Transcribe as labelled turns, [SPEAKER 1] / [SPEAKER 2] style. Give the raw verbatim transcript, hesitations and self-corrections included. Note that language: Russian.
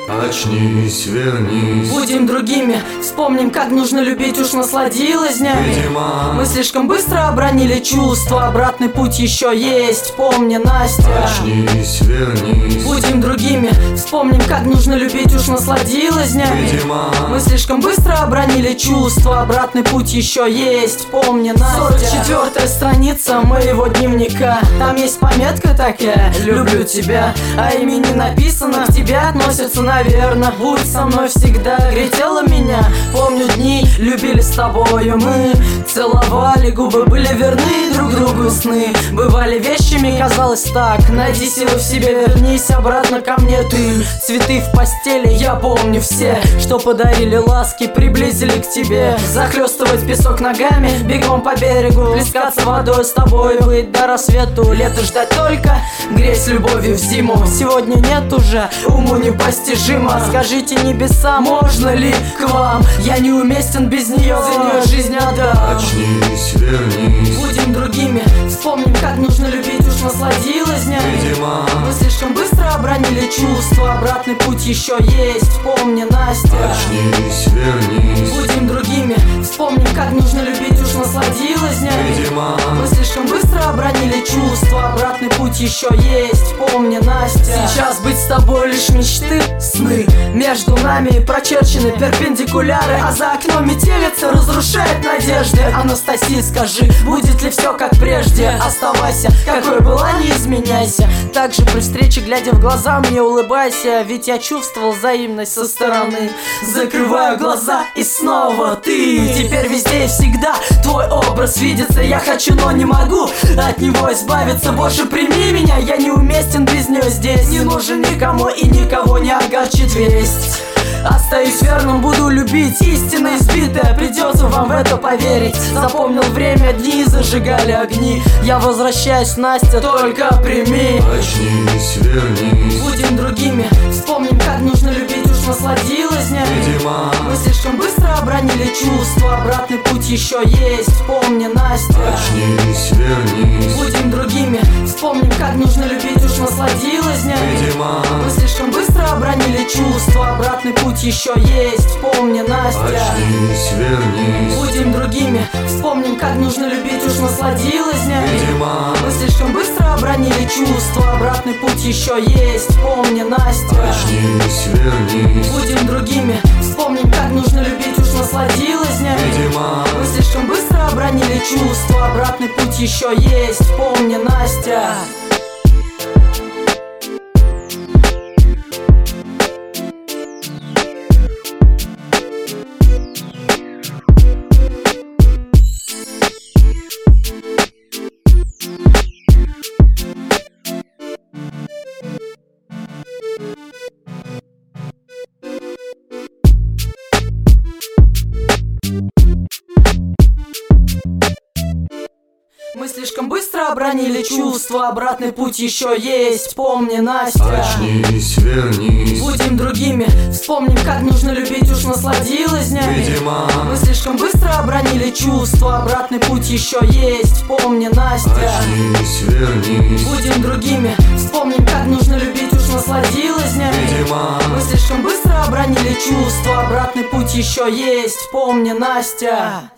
[SPEAKER 1] Очнись, вернись.
[SPEAKER 2] Будем другими, вспомним, как нужно любить, уж насладилась днями.
[SPEAKER 1] Видимо,
[SPEAKER 2] Мы слишком быстро обронили чувства, обратный путь еще есть, помни, Настя.
[SPEAKER 1] очнись, вернись.
[SPEAKER 2] Будем другими, вспомним, как нужно любить, уж насладилась днями.
[SPEAKER 1] Видимо,
[SPEAKER 2] Мы слишком быстро обронили чувства, обратный путь еще есть, помни, Настя. сорок четвёртая страница моего дневника. Там есть пометка такая: люблю тебя, а имя не написано. К тебе относятся, наверно. Будь со мной всегда, гретела меня. Помню дни, любили с тобою мы. Целовали губы, были верны друг другу сны. Бывали вещами, казалось так. Найди силу в себе, вернись обратно ко мне ты. Цветы в постели, я помню все, что подарили ласки, приблизили к тебе. Захлестывать песок ногами, бегом по берегу, плескаться водой с тобой, быть до рассвету. Лето ждать только, греть любовью в зиму. Сегодня нет уже, уму непостижимо. Скажите небеса, можно ли к вам? Я неуместен без нее, за нее жизнь отдам.
[SPEAKER 1] очнись, вернись.
[SPEAKER 2] Будем другими, вспомним, как нужно любить, уж насладилась днями.
[SPEAKER 1] Видимо,
[SPEAKER 2] Мы слишком быстро обронили чувства, обратный путь еще есть, помни, Настя.
[SPEAKER 1] очнись, вернись.
[SPEAKER 2] Будем другими, вспомним, как нужно любить, уж насладилась днями.
[SPEAKER 1] Видимо,
[SPEAKER 2] Мы слишком быстро обронили чувства, обратный путь еще есть, помни, Настя. Сейчас быть с тобой лишь мечты, сны. Между нами прочерчены перпендикуляры, а за окном метелица разрушает надежды. Анастасия, скажи, будет ли все как прежде? Оставайся, какой была, не изменяйся. Также при встрече, глядя в глаза, мне улыбайся, ведь я чувствовал взаимность со стороны. Закрываю глаза и снова ты. Теперь везде и всегда твой образ видится. Я хочу, но не могу от него избавиться. Больше прими меня, я неуместен без нее здесь. Не нужен никому и никого не огорчит весть. Остаюсь верным, буду любить, истина избитая, придется вам в это поверить. Запомнил время, дни зажигали огни. Я возвращаюсь, Настя, только прими.
[SPEAKER 1] очнись, вернись.
[SPEAKER 2] Будем другими, вспомним, как нужно любить, уж насладилась днями.
[SPEAKER 1] Видимо,
[SPEAKER 2] Мы слишком быстро обронили чувства, обратный путь еще есть, помни, Настя.
[SPEAKER 1] очнись, вернись.
[SPEAKER 2] Будем другими, вспомним, как нужно любить, уж насладилась днями.
[SPEAKER 1] Видимо,
[SPEAKER 2] Мы слишком быстро обронили чувства, обратный путь еще есть, помни, Настя.
[SPEAKER 1] очнись, вернись.
[SPEAKER 2] Будем другими, вспомним, как нужно любить, уж насладилась днями.
[SPEAKER 1] Видимо,
[SPEAKER 2] Мы слишком быстро обронили чувства, обратный путь еще есть, помни, Настя.
[SPEAKER 1] очнись, вернись.
[SPEAKER 2] Будем другими, вспомним, как нужно любить, уж насладилась днями.
[SPEAKER 1] Видимо,
[SPEAKER 2] Мы слишком быстро обронили чувства, обратный путь еще есть, помни, Настя. Мы слишком быстро обронили чувства, обратный путь еще есть, помни, Настя.
[SPEAKER 1] очнись, вернись.
[SPEAKER 2] Будем другими, вспомним, как нужно любить, уж насладилась днями.
[SPEAKER 1] Видимо,
[SPEAKER 2] Мы слишком быстро обронили чувства, обратный путь еще есть, помни, Настя.
[SPEAKER 1] очнись, вернись.
[SPEAKER 2] Будем другими, вспомним, как нужно любить, уж насладилась днями.
[SPEAKER 1] Видимо,
[SPEAKER 2] Мы слишком быстро обронили чувства, обратный путь еще есть, помни, Настя.